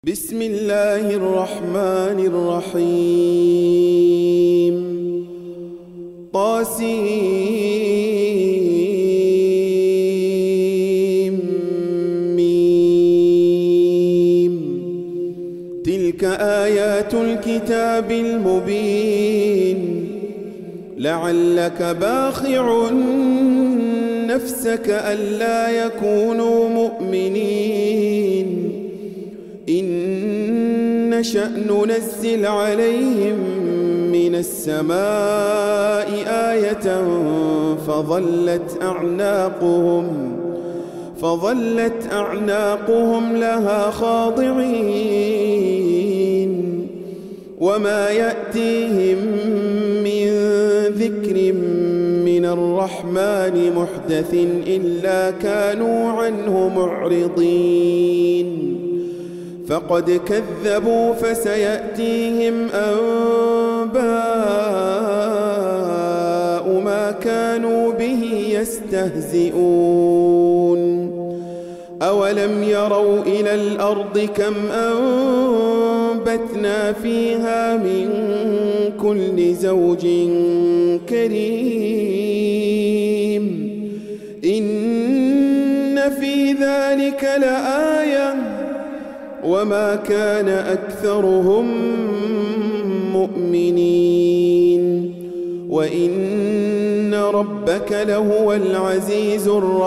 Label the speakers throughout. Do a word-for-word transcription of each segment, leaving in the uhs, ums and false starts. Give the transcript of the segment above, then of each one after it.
Speaker 1: بسم الله الرحمن الرحيم طاسيم ميم تلك آيات الكتاب المبين لعلك باخع نفسك ألا يكونوا مؤمنين إن نشأ ننزل عليهم من السماء آية فظلت أعناقهم فظلت أعناقهم لها خاضعين وما يأتيهم من ذكر من الرحمن محدث إلا كانوا عنه معرضين فقد كذبوا فسيأتيهم أنباء ما كانوا به يستهزئون أولم يروا إلى الأرض كم أنبتنا فيها من كل زوج كريم إن في ذلك لآية وما كان أكثرهم مؤمنين وإن ربك لهو العزيز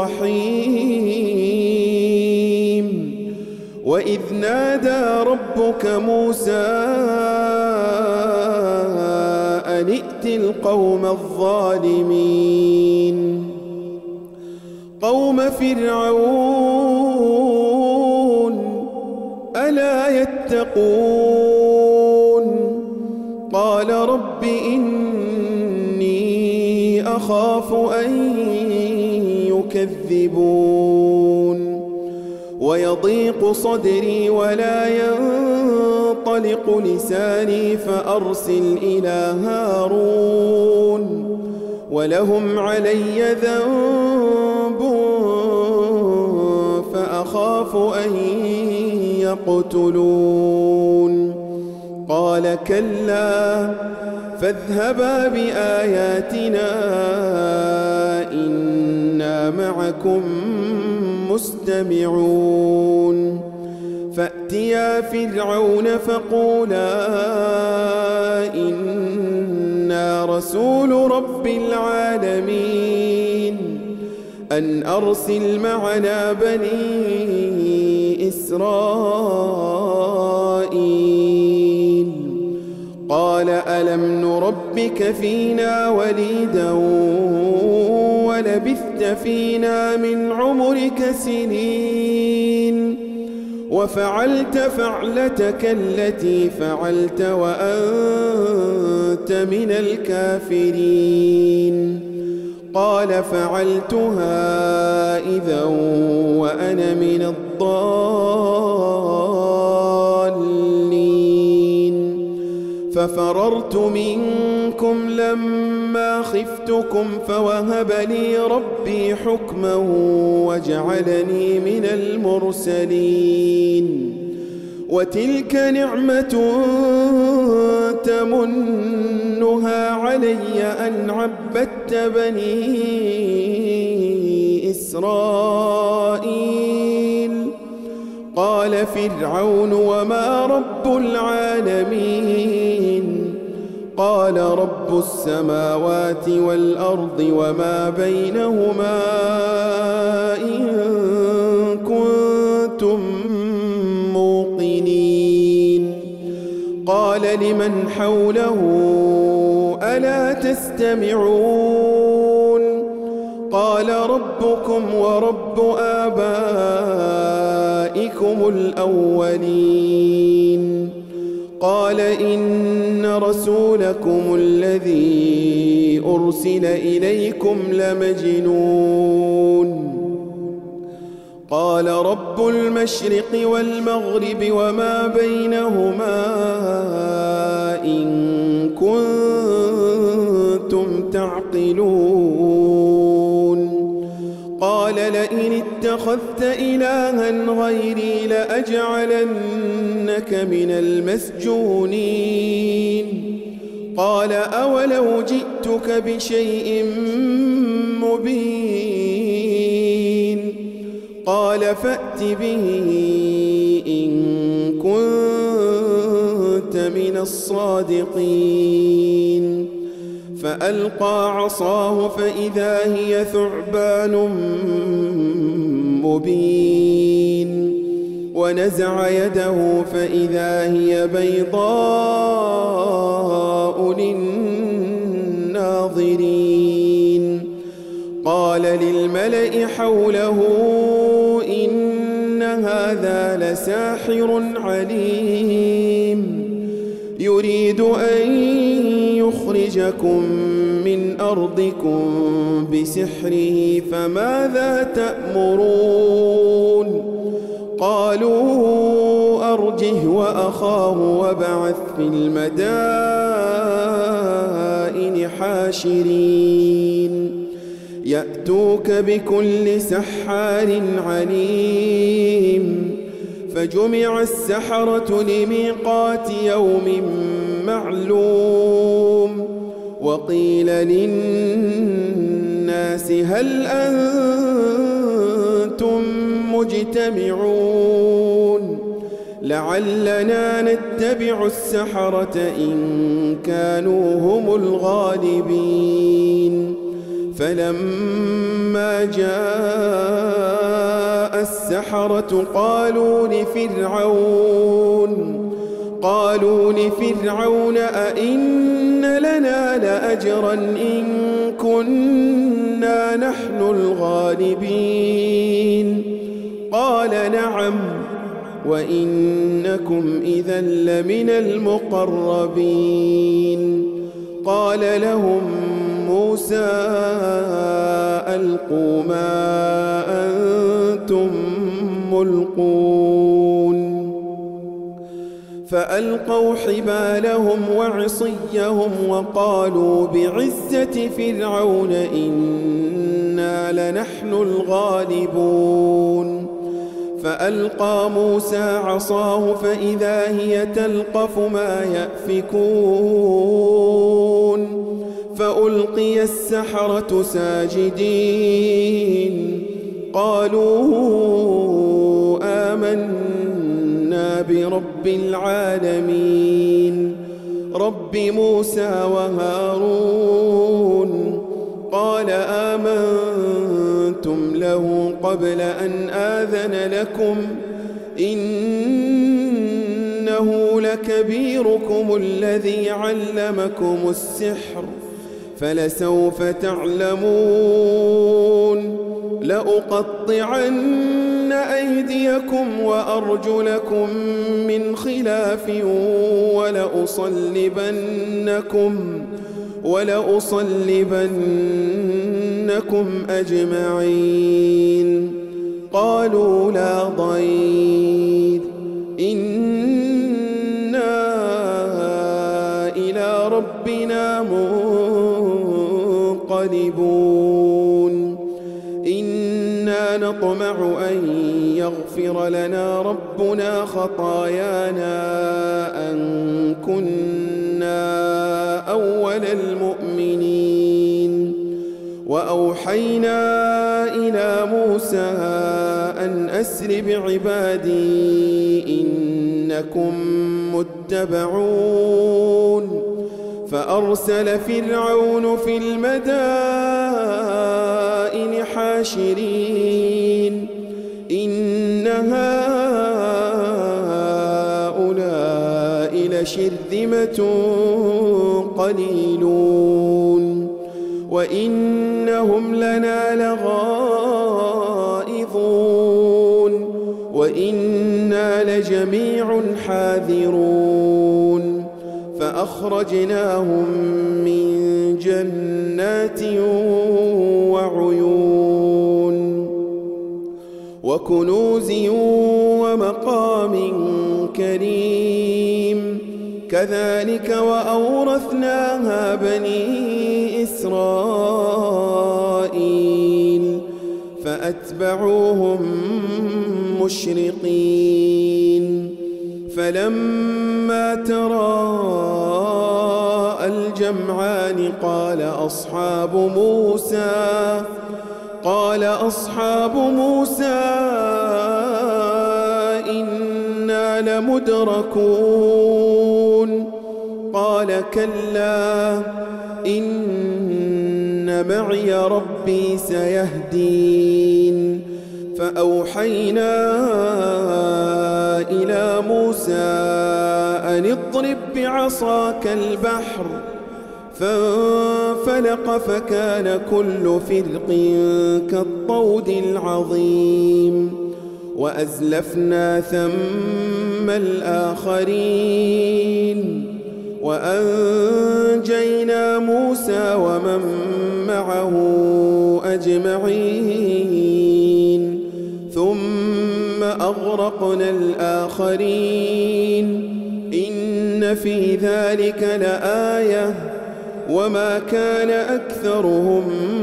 Speaker 1: الرحيم وإذ نادى ربك موسى أن ائت القوم الظالمين قوم فرعون ألا يتقون قال رب إني أخاف أن يكذبون ويضيق صدري ولا ينطلق لساني فأرسل إلى هارون ولهم علي ذنب فأخاف أن يقتلون قال كلا فاذهبا بآياتنا إنا معكم مستمعون فأتيا فرعون فقولا إنا رسول رب العالمين أن أرسل معنا بني إسرائيل قال ألم نربك فينا وليدا ولبثت فينا من عمرك سنين وفعلت فعلتك التي فعلت وأنت من الكافرين قال فعلتها إذا وأنا من الضالين ففررت منكم لما خفتكم فوهب لي ربي حكما وجعلني من المرسلين وتلك نعمة تمنها علي أن عبدت بني إسرائيل قال فرعون وما رب العالمين قال رب السماوات والأرض وما بينهما إن كنتم موقنين قال لمن حوله ألا تستمعون قال ربكم ورب آبائكم الأولين قال إن رسولكم الذي أرسل إليكم لمجنون قال رب المشرق والمغرب وما بينهما إن كنتم تعقلون قال لئن لئن اتخذت إلها غيري لأجعلنك من المسجونين قال أولو جئتك بشيء مبين قال فأت به إن كنت من الصادقين فألقى عصاه فإذا هي ثعبان مبين ونزع يده فإذا هي بيضاء للناظرين قال للملأ حوله إن هذا لساحر عليم يريد أن يخرجكم من أرضكم بسحره فماذا تأمرون قالوا أرجه وأخاه وابعث في المدائن حاشرين يأتوك بكل سحار عليم فجمع السحرة لميقات يوم معلوم وقيل للناس هل أنتم مجتمعون لعلنا نتبع السحرة إن كانوا هم الغالبين فلما جاء السحرة قالوا لفرعون قالوا لفرعون أئن لنا لأجرا إن كنا نحن الغالبين قال نعم وإنكم إذا لمن المقربين قال لهم موسى ألقوا ما أنتم ملقون فألقوا حبالهم وعصيهم وقالوا بعزة فرعون إنا لنحن الغالبون فألقى موسى عصاه فإذا هي تلقف ما يأفكون فألقي السحرة ساجدين قالوا آمنا برب العالمين رب موسى وهارون قال آمنتم له قبل أن آذن لكم إنه لكبيركم الذي علمكم السحر فلسوف تعلمون لأقطعن أيديكم وأرجلكم من خلاف ولأصلبنكم ولأصلبنكم أجمعين قالوا لا ضير إنا إلى ربنا منقلبون إنا نطمع أن يغفر لنا ربنا خطايانا أن كنا أول المؤمنين وأوحينا إلى موسى أن أسر بعبادي إنكم متبعون فأرسل فرعون في المدائن حاشرين إن هؤلاء لشرذمة قليلون وإنهم لنا لغائظون وإنا لجميع حاذرون فأخرجناهم من جنات وعيون وكنوز ومقام كريم كذلك وأورثناها بني إسرائيل فأتبعوهم مشرقين فلما تراءى الجمعان قال أصحاب موسى قال أصحاب موسى إنا لمدركون قال كلا إن معي ربي سيهدين فأوحينا إلى موسى أن اضرب بعصاك البحر فانفلق فكان كل فرق كالطود العظيم وأزلفنا ثم الآخرين وأنجينا موسى ومن معه أجمعين ثم أغرقنا الآخرين إن في ذلك لآية وما كان أكثرهم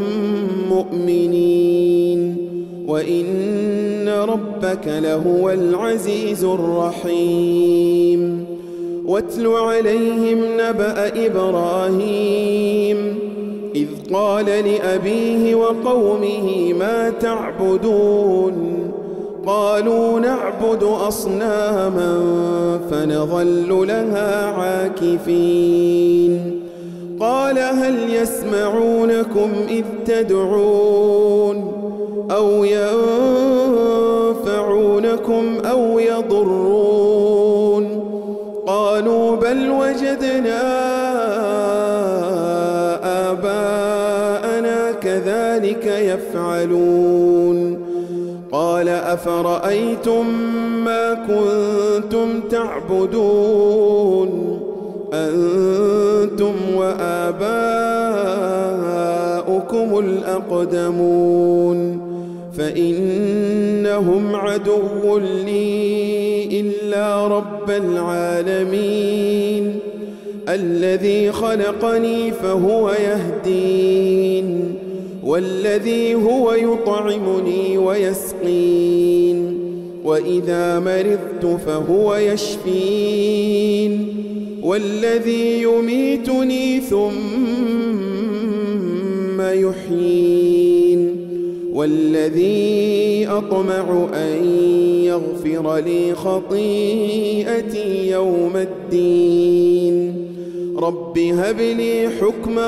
Speaker 1: مؤمنين وإن ربك لهو العزيز الرحيم واتل عليهم نبأ إبراهيم إذ قال لأبيه وقومه ما تعبدون قالوا نعبد أصناما فنظل لها عاكفين قال هل يسمعونكم إذ تدعون أو ينفعونكم أو يضرون قالوا بل وجدنا آباءنا كذلك يفعلون قال أفرأيتم ما كنتم تعبدون أنتم وآباؤكم الأقدمون فإنهم عدو لي إلا رب العالمين الذي خلقني فهو يهدين والذي هو يطعمني ويسقين وإذا مرضت فهو يشفين والذي يميتني ثم يحيين والذي أطمع أن يغفر لي خطيئتي يوم الدين رب هب لي حكما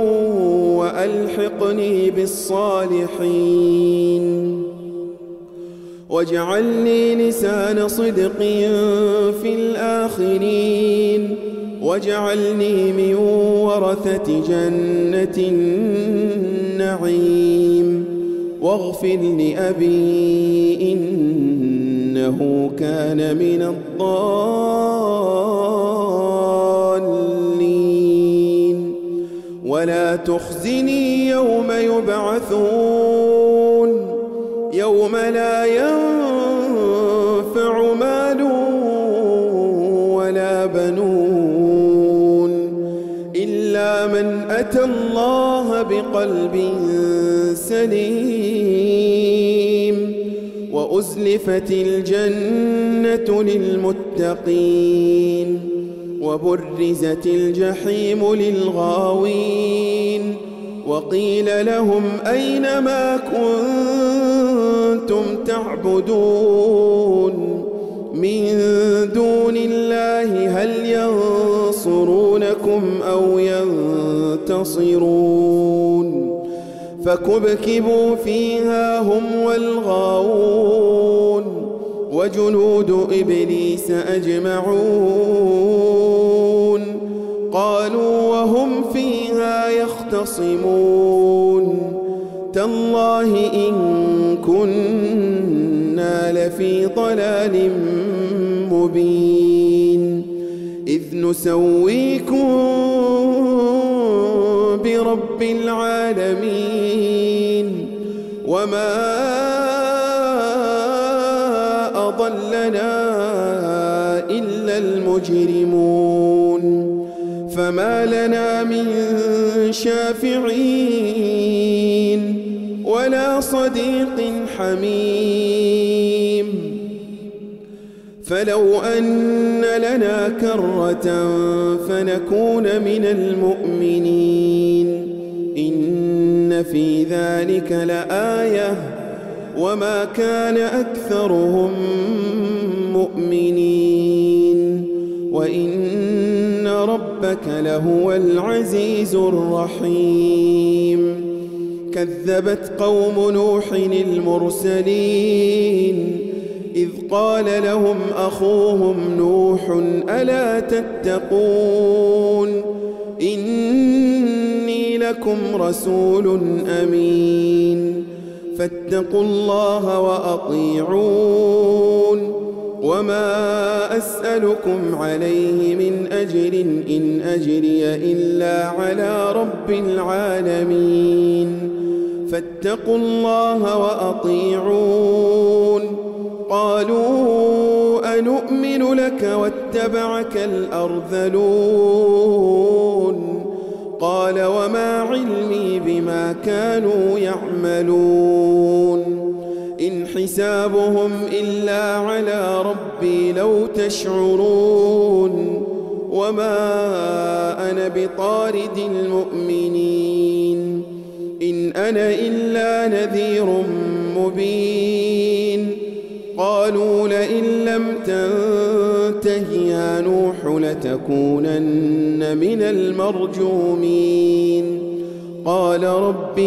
Speaker 1: وألحقني بالصالحين واجعل لي لسان صدق في الآخرين واجعلني من ورثة جنة النعيم واغفر لأبي إنه كان من الضالين ولا تخزني يوم يبعثون يوم لا ينفع مال ولا بنون إلا من أتى الله بقلب سليم وأزلفت الجنة للمتقين وبرزت الجحيم للغاوين وقيل لهم أين ما كنتم تعبدون من دون الله هل ينصرونكم أو ينتصرون فكبكبوا فيها هم والغاوون وجنود إبليس أجمعون قالوا وهم فيها يختصمون تالله إن كنا لفي ضلال مبين إذ نسويكم برب العالمين وما أضلنا إلا المجرمون فما لنا من شافعين ولا صديق حميم. فلو أن لنا كرة فنكون من المؤمنين إن في ذلك لآية وما كان أكثرهم مؤمنين وإن ربك لهو العزيز الرحيم. كذبت قوم نوح المرسلين إذ قال لهم أخوهم نوح ألا تتقون إني لكم رسول أمين فاتقوا الله وأطيعون وما أسألكم عليه من أجر إن أجري إلا على رب العالمين فاتقوا الله وأطيعون. قالوا أنؤمن لك واتبعك الأرذلون قال وما علمي بما كانوا يعملون إن حسابهم إلا على ربي لو تشعرون وما أنا بطارد المؤمنين إن أنا إلا نذير مبين. قالوا لئن لم تنته يا نوح لتكونن من المرجومين. قال رب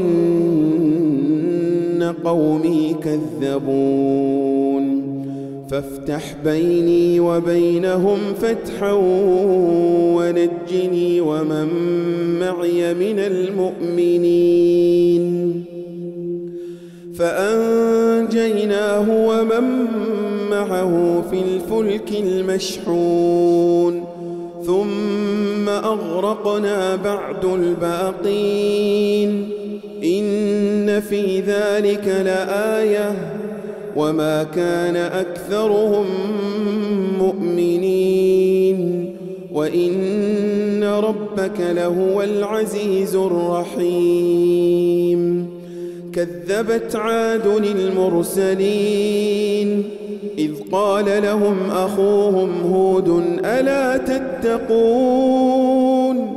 Speaker 1: إن قومي كذبون فافتح بيني وبينهم فتحا ونجني ومن معي من المؤمنين. فأنجيناه ومن معه في الفلك المشحون ثم أغرقنا بعد الباقين إن في ذلك لآية وما كان أكثرهم مؤمنين وإن ربك لهو العزيز الرحيم. كذبت عاد المرسلين إذ قال لهم أخوهم هود ألا تتقون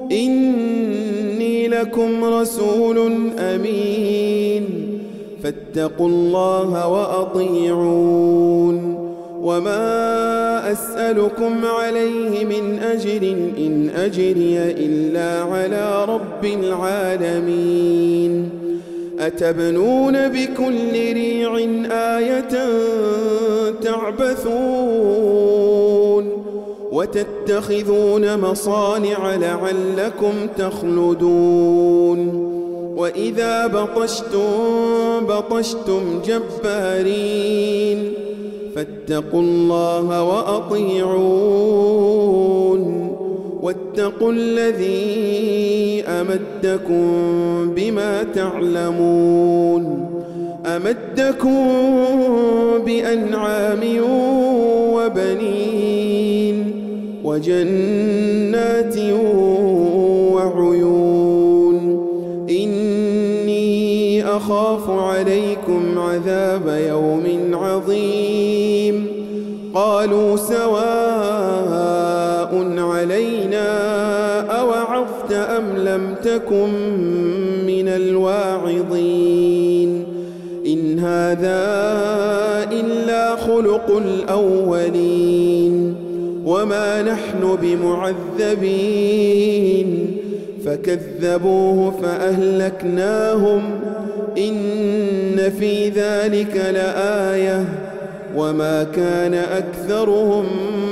Speaker 1: إني لكم رسول أمين فاتقوا الله وأطيعون وما أسألكم عليه من أجر إن أجري إلا على رب العالمين. أتبنون بكل ريع آية تعبثون وتتخذون مصانع لعلكم تخلدون وإذا بطشتم بطشتم جبارين فاتقوا الله وأطيعون واتقوا الذي أمدكم بما تعلمون أمدكم بأنعام وبنين وجنات وعيون إني أخاف عليكم عذاب يوم عظيم. قالوا سواء علينا أوعظت أم لم تكن من الواعظين إن هذا إلا خلق الأولين وما نحن بمعذبين. فكذبوه فأهلكناهم إن في ذلك لآية وما كان أكثرهم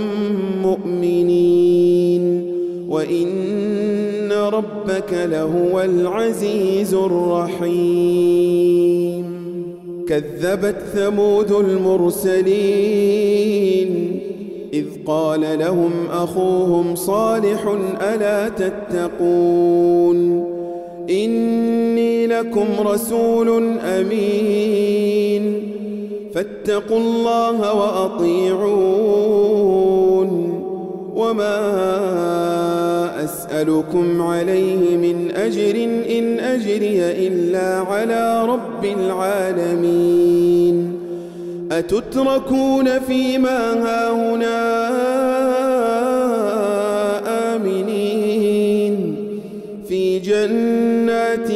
Speaker 1: مؤمنين وإن ربك لهو العزيز الرحيم. كذبت ثمود المرسلين إذ قال لهم أخوهم صالح ألا تتقون إني لكم رسول أمين فاتقوا الله وأطيعون وما أسألكم عليه من أجر إن أجري إلا على رب العالمين أتتركون فيما هاهنا آمنين في جنات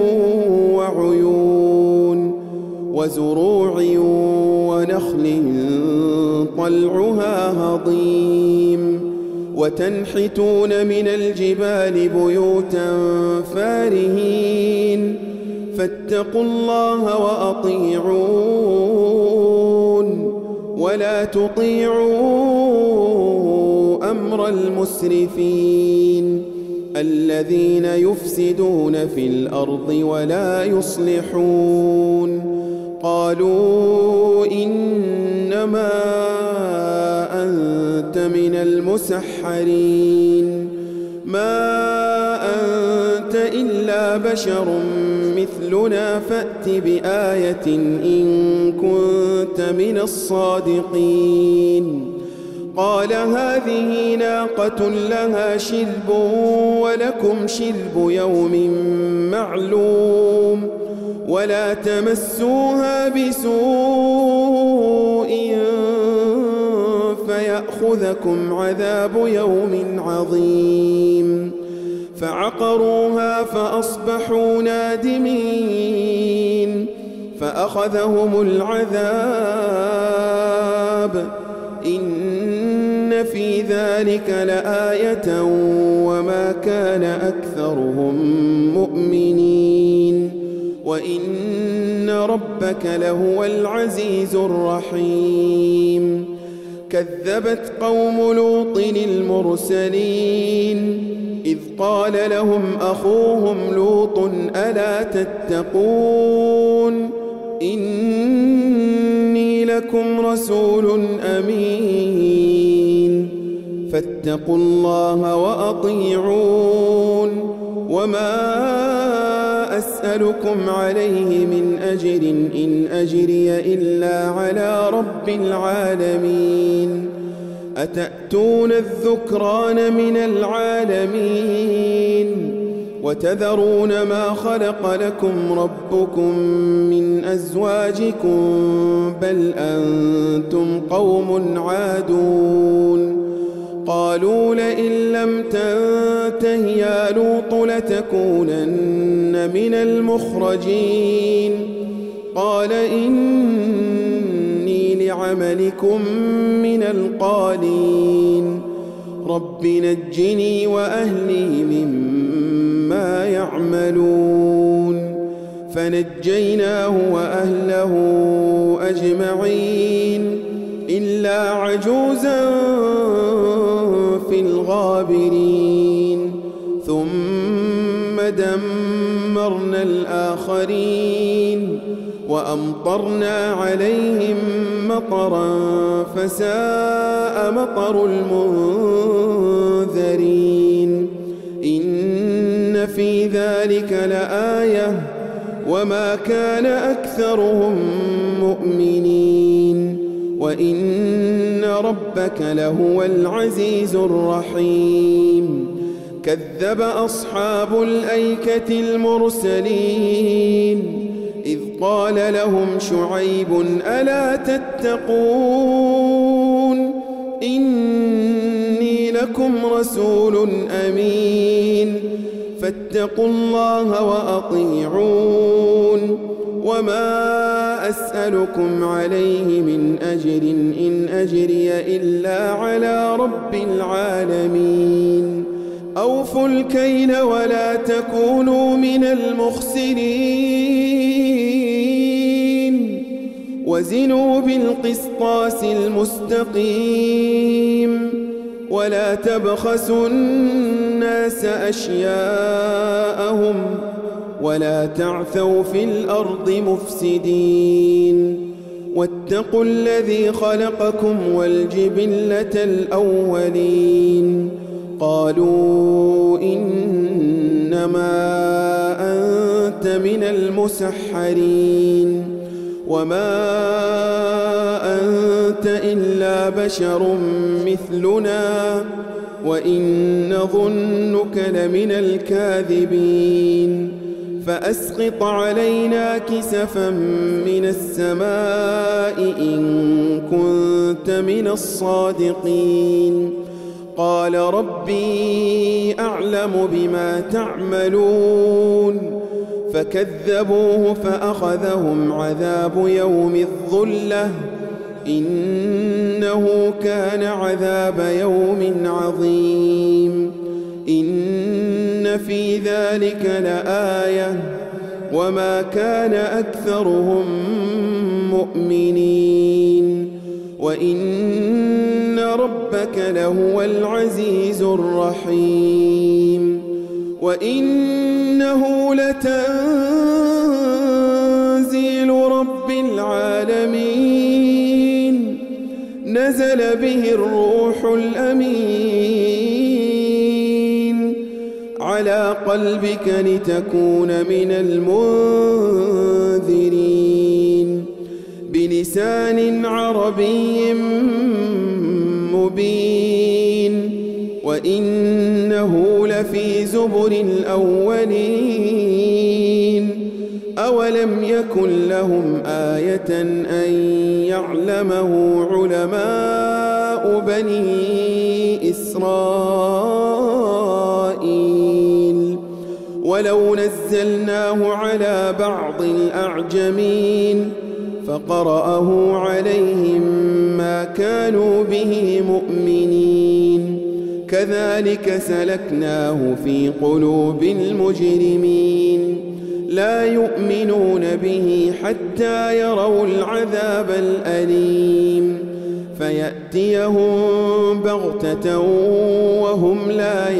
Speaker 1: وعيون وزروع ونخل طلعها هضيم وتنحتون من الجبال بيوتا فارهين فاتقوا الله وأطيعون ولا تطيعوا أمر المسرفين الذين يفسدون في الأرض ولا يصلحون قالوا إنما أنت من المسحرين ما أنت إلا بشر مثلنا فأت بآية إن كنت من الصادقين قال هذه ناقة لها شرب ولكم شرب يوم معلوم ولا تمسوها بسوء فيأخذكم عذاب يوم عظيم فعقروها فأصبحوا نادمين فأخذهم العذاب إن في ذلك لآية وما كان أكثرهم مؤمنين وإن ربك لهو العزيز الرحيم كذبت قوم لوط المرسلين إذ قال لهم أخوهم لوط ألا تتقون إني لكم رسول أمين فاتقوا الله وأطيعون وما أسألكم عليه من أجر إن أجري إلا على رب العالمين أتأتون الذكران من العالمين وتذرون ما خلق لكم ربكم من أزواجكم بل أنتم قوم عادون قالوا لئن لم تنته يا لوط لتكونن من المخرجين قال إني لعملكم من القالين رب نجني وأهلي مما يعملون فنجيناه وأهله أجمعين إلا عجوزا في الغابرين ثم دمرنا الآخرين وأمطرنا عليهم مطرا فساء مطر المنذرين إن في ذلك لآية وما كان أكثرهم مؤمنين وإن ربك لهو العزيز الرحيم كذب أصحاب الأيكة المرسلين إذ قال لهم شعيب ألا تتقون إني لكم رسول أمين فاتقوا الله وأطيعون وما أسألكم عليه من أجر إن أجري إلا على رب العالمين أوفوا الكيل ولا تكونوا من المخسرين وزنوا بالقسطاس المستقيم ولا تبخسوا الناس أشياءهم ولا تعثوا في الأرض مفسدين واتقوا الذي خلقكم والجبلة الأولين قالوا إنما أنت من المسحرين وما أنت إلا بشر مثلنا وإن نظنك لمن الكاذبين فأسقط علينا كسفا من السماء إن كنت من الصادقين قال ربي أعلم بما تعملون فكذبوه فأخذهم عذاب يوم الظلة إنه كان عذاب يوم عظيم إن في ذلك لآية وما كان أكثرهم مؤمنين وإن ربك لهو العزيز الرحيم وإنه لتنزيل رب العالمين نزل به الروح الأمين على قلبك لتكون من المنذرين بلسان عربي مبين وإنه لفي زبر الأولين أولم يكن لهم آية أن يعلمه علماء بني إسرائيل ولو نزلناه على بعض الأعجمين فقرأه عليهم ما كانوا به مؤمنين كذلك سلكناه في قلوب المجرمين لا يؤمنون به حتى يروا العذاب الأليم فيأتيهم بغتة وهم لا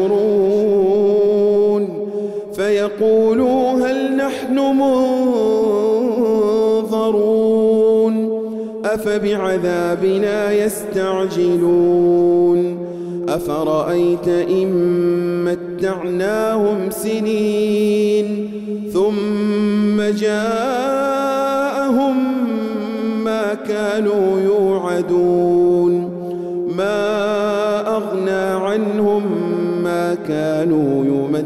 Speaker 1: يشعرون فيقولوا هل نحن منظرون أفبعذابنا يستعجلون أفرأيت إن متعناهم سنين ثم جاءهم ما كانوا يوعدون ما أغنى عنهم ما كانوا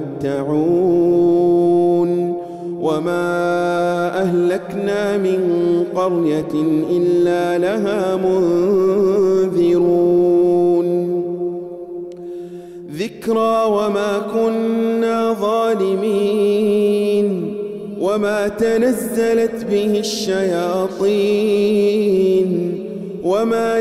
Speaker 1: يمتعون وما أهلكنا من قرية إلا لها منذرون ذكرى وما كنا ظالمين وما تنزلت به الشياطين وما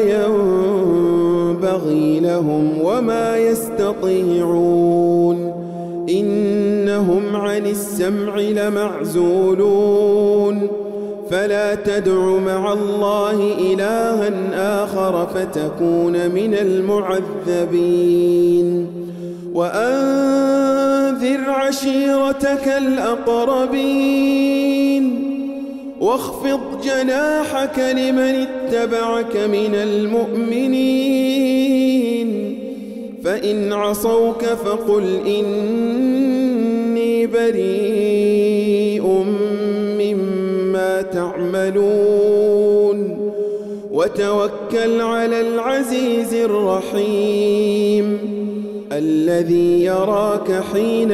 Speaker 1: ينبغي لهم وما يستطيعون إنهم عن السمع لمعزولون فلا تدع مع الله إلها آخر فتكون من المعذبين وأنذر عشيرتك الأقربين واخفض جناحك لمن اتبعك من المؤمنين فإن عصوك فقل إني بريء مما تعملون وتوكل على العزيز الرحيم الذي يراك حين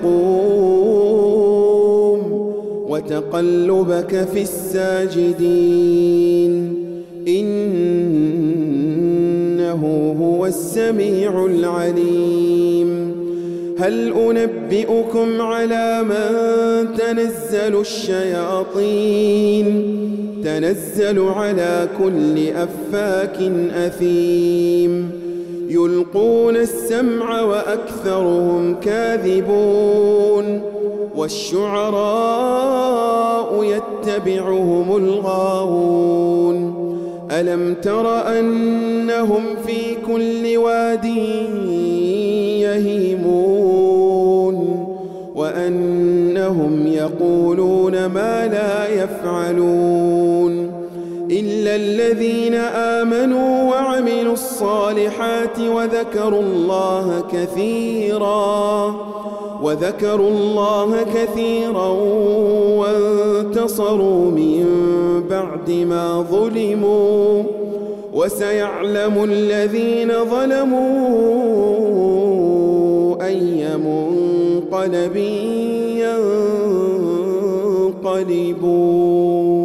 Speaker 1: تقوم وتقلبك في الساجدين إنه هو السميع العليم هل أنبئكم على من تنزل الشياطين تنزل على كل أفاك أثيم يلقون السمع وأكثرهم كاذبون والشعراء يتبعهم الغاوون ألم تر أنهم في كل واد يهيمون وأنهم يقولون ما لا يفعلون إلا الذين آمنوا وعملوا الصالحات وذكروا الله كثيرا وذكروا الله كثيرا وانتصروا من بعد ما ظلموا وسيعلم الذين ظلموا أي منقلب ينقلبون.